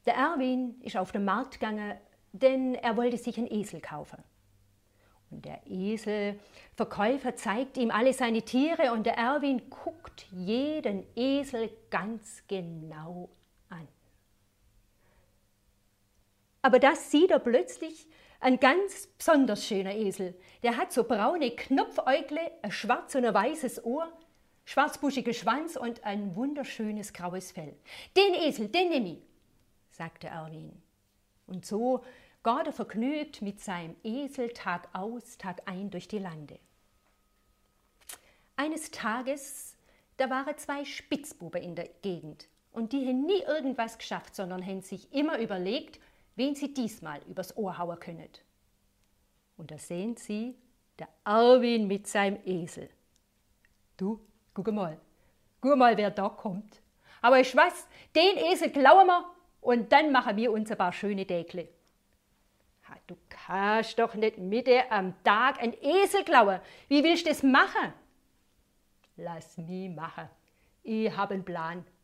Der Erwin ist auf den Markt gegangen, denn er wollte sich einen Esel kaufen. Und der Eselverkäufer zeigt ihm alle seine Tiere und der Erwin guckt jeden Esel ganz genau an. Aber das sieht er plötzlich ein ganz besonders schöner Esel. Der hat so braune Knopfäugle, ein schwarz und ein weißes Ohr, schwarzbuschigen Schwanz und ein wunderschönes graues Fell. Den Esel, den nehme ich, sagte Erwin. Und so geht er vergnügt mit seinem Esel Tag aus, Tag ein durch die Lande. Eines Tages, da waren 2 Spitzbuben in der Gegend und die haben nie irgendwas geschafft, sondern haben sich immer überlegt, wen sie diesmal übers Ohr hauen können. Und da sehen sie der Erwin mit seinem Esel. Du, guck mal, wer da kommt. Aber ich weiß, den Esel klauen wir und dann machen wir uns ein paar schöne Dägle. Du kannst doch nicht mitten am Tag einen Esel klauen. Wie willst du das machen? Lass mich machen. Ich habe einen Plan.